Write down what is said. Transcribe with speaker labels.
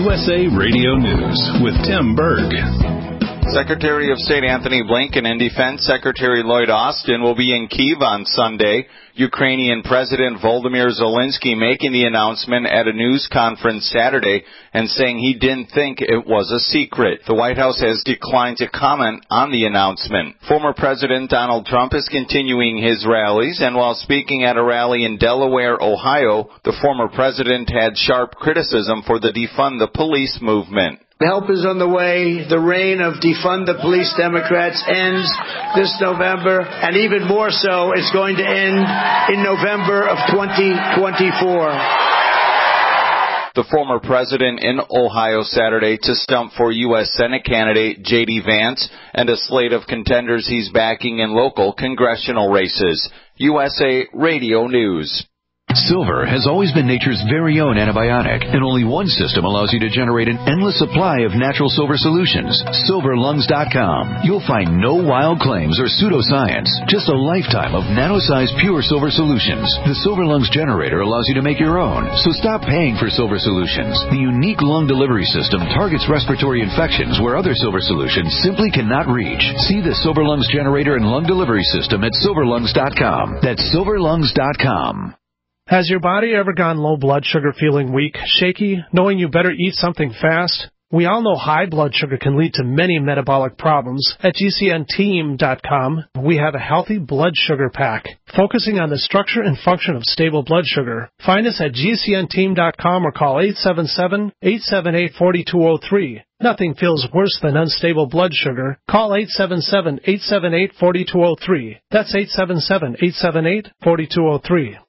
Speaker 1: USA Radio News with Tim Berg.
Speaker 2: Secretary of State Antony Blinken and Defense Secretary Lloyd Austin will be in Kyiv on Sunday. Ukrainian President Volodymyr Zelensky making the announcement at a news conference Saturday and saying he didn't think it was a secret. The White House has declined to comment on the announcement. Former President Donald Trump is continuing his rallies, and while speaking at a rally in Delaware, Ohio, the former president had sharp criticism for the Defund the Police movement.
Speaker 3: Help is on the way. The reign of defund the police Democrats ends this November, and even more so, it's going to end in November of 2024.
Speaker 2: The former president in Ohio Saturday to stump for U.S. Senate candidate J.D. Vance and a slate of contenders he's backing in local congressional races. USA Radio News.
Speaker 4: Silver has always been nature's very own antibiotic, and only one system allows you to generate an endless supply of natural silver solutions. SilverLungs.com. You'll find no wild claims or pseudoscience, just a lifetime of nano-sized pure silver solutions. The Silver Lungs generator allows you to make your own, so stop paying for silver solutions. The unique lung delivery system targets respiratory infections where other silver solutions simply cannot reach. See the Silver Lungs generator and lung delivery system at SilverLungs.com. That's SilverLungs.com.
Speaker 5: Has your body ever gone low blood sugar, feeling weak, shaky, knowing you better eat something fast? We all know high blood sugar can lead to many metabolic problems. At GCNteam.com, we have a healthy blood sugar pack, focusing on the structure and function of stable blood sugar. Find us at GCNteam.com or call 877-878-4203. Nothing feels worse than unstable blood sugar. Call 877-878-4203. That's 877-878-4203.